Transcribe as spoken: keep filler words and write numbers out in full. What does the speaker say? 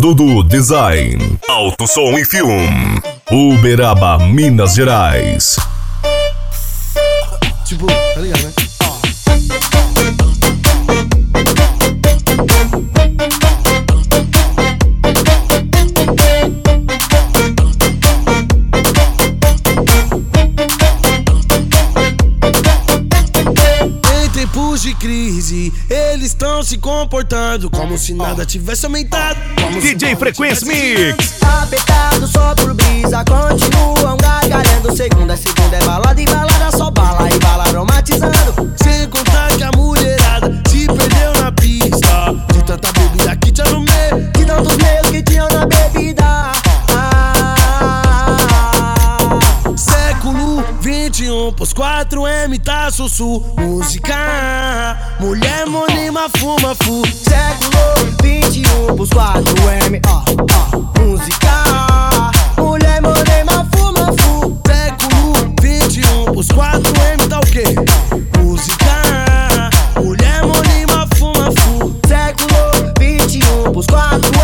Dudu Design, Auto Som e Film, Uberaba, Minas Gerais. Tipo, tá ligado, né? De crise, eles estão se comportando como se nada tivesse aumentado. Como D J Frequência Mix. Apertado só por brisa, continuam gargalhando. Segunda é segunda, é balada e balada só bala e bala aromatizando. Sem contar que a mulherada se perdeu na pista de tanta bebida que tinha no meio, de tantos meios que tinham na bebida. Ah, século vinte e um, pós quatro M tá sussu. Música, mulher monima fuma fu. Século vinte e um, pros quatro M, ó, ó. Música, mulher monima fuma fu. Século vinte e um, pros quatro M tá o quê? Música, mulher monima fuma fu. Século vinte e um, pros quatro